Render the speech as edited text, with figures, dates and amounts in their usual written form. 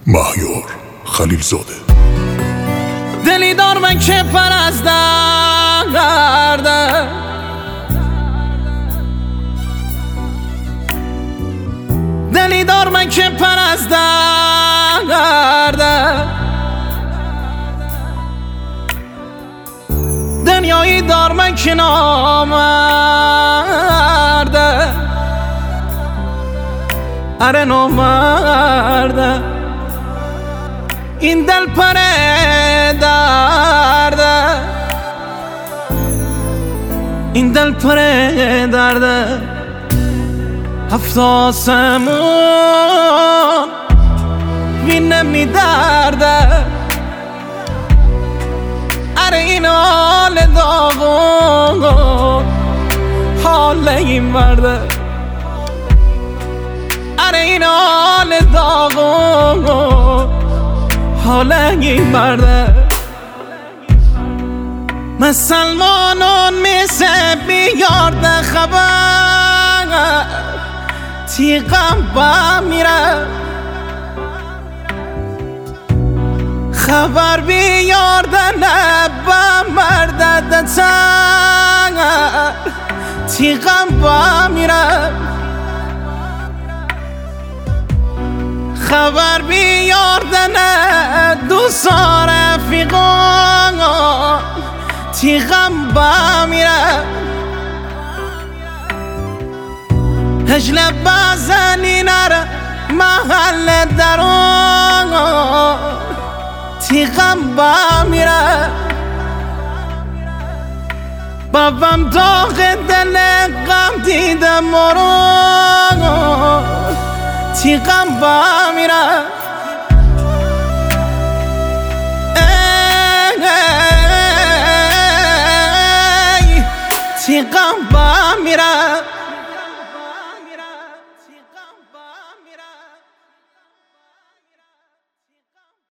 مهیار خلیلزاده. دلی دار من که پر از درده، دلی دار من که پر از درده، دنیایی دار من که نامرده، اره نامرده. این دل پر درده، این دل پر درده. هفت آسمون وینه می درده، اره این حال داغون حال این مرده، اره این حال داغون حال این مرده. مسلمانون میسه بیارده خبر، تیغم با میره خبر بیارده لبم مرده دتر، تیغم با میره خبر بیارده نه دوست رفیقان، تیغم با میره هجل بزنی نره محل درون، تیغم با میره. بابم داغ دل غم دیده مرون، تیغم با میره. تیغم